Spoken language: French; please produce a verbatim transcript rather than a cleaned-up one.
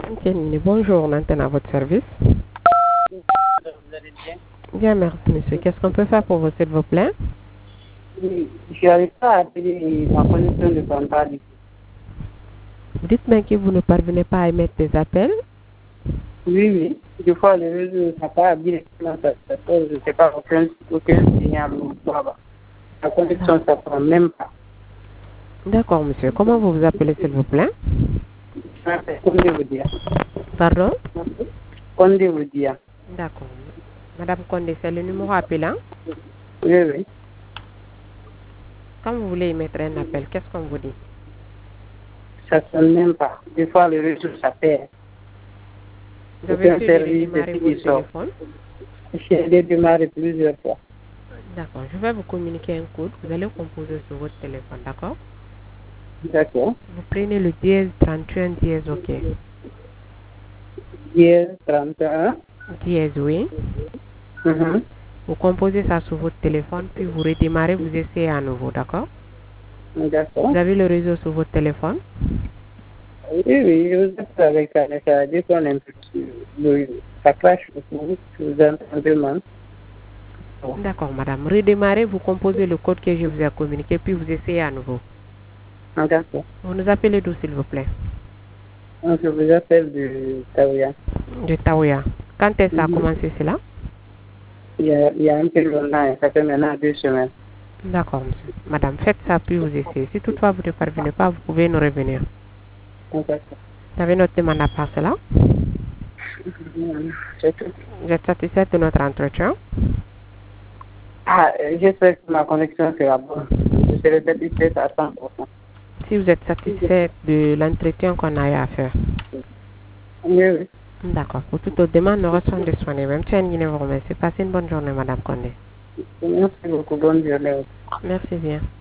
Kenny, bonjour, maintenant à votre service. Vous allez bien? Bien, merci, monsieur. Qu'est-ce qu'on peut faire pour vous, s'il vous plaît? Oui, je n'arrive pas à appeler ma connexion de contrat. Dites-moi que vous ne parvenez pas à émettre des appels. Oui, oui. Des fois, le réseau n'a pas bien comment ça se passe. Je ne sais pas aucun, aucun signal ou quoi. La connexion, ça ne prend même pas. D'accord, monsieur. Comment vous vous appelez, s'il vous plaît? Condé vous dire. Pardon? Condé vous dire. D'accord. Madame Condé, c'est le numéro appelant. Oui, oui. Quand vous voulez émettre un appel, qu'est-ce qu'on vous dit? Ça ne sonne même pas. Des fois, le réseau, ça perd. Vous avez essayé de service redémarrer de votre sort. téléphone? J'ai démarré plusieurs fois. D'accord. Je vais vous communiquer un code. Vous allez composer sur votre téléphone, d'accord? D'accord. Vous prenez le dièse trente et un dièse, ok. Dièse trente et un. Dièse, oui. Mhm. Vous composez ça sur votre téléphone, puis vous redémarrez, vous essayez à nouveau, d'accord? D'accord. Vous avez le réseau sur votre téléphone? Oui, oui, je vous êtes avec ça, mais ça dit qu'on est un peu, le- ça crache beaucoup, je vous entends un peu mal. D'accord, madame. Redémarrez, vous composez le code que je vous ai communiqué, puis vous essayez à nouveau. D'accord. Vous nous appelez d'où, s'il vous plaît? Donc, je vous appelle de Taouya. De Taouya. Quand est-ce que ça a Mhm. commencé cela? Il y, a, il y a un peu longtemps, ça fait maintenant deux semaines. D'accord, monsieur. Madame, faites ça, puis vous essayez. Si toutefois vous ne parvenez pas, vous pouvez nous revenir. D'accord. Vous avez notre demande à part cela? Mhm. C'est tout. Vous êtes satisfait de notre entretien? Ah, euh, j'espère que ma connexion sera bonne. Je serai satisfaite à cent pour cent. Si vous êtes satisfait de l'entretien qu'on a eu à faire. Oui, oui. D'accord. Pour toute autre demande, nous restons disponibles. Même si vous remercie. Passez une bonne journée, madame Condé. Merci beaucoup. Bonne journée. Merci bien.